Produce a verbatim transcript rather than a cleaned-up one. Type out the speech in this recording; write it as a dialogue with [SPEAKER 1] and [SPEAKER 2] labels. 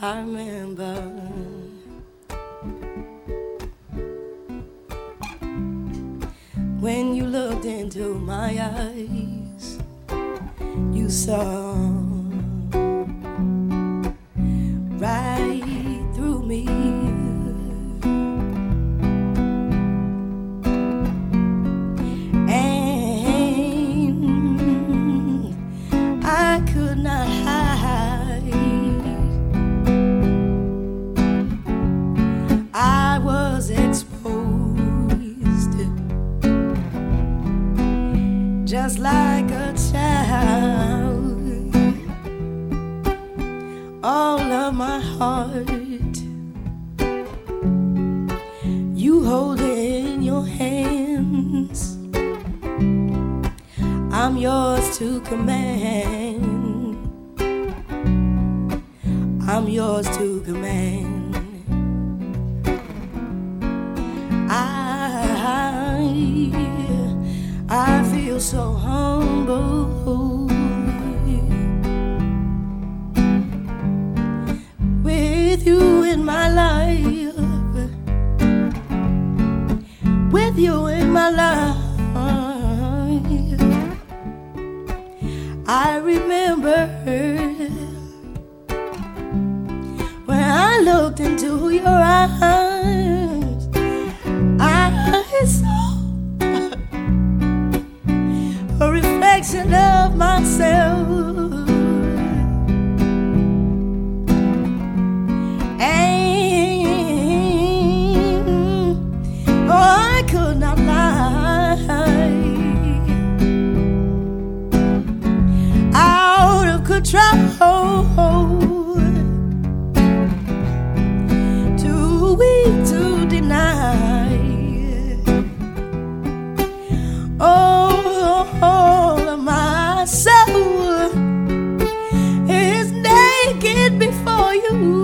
[SPEAKER 1] I remember when you looked into my eyes, you saw right through me. And I could not hide. I was exposed just like a child. All of my heart you hold in your hands. I'm yours to command. I'm yours to command. I I feel so humble with you in my life, with you in my life. I remember when I looked into your eyes, I saw a reflection of myself. And oh, I could not lie. Out of control, too weak to deny. Oh, all of my soul is naked before you.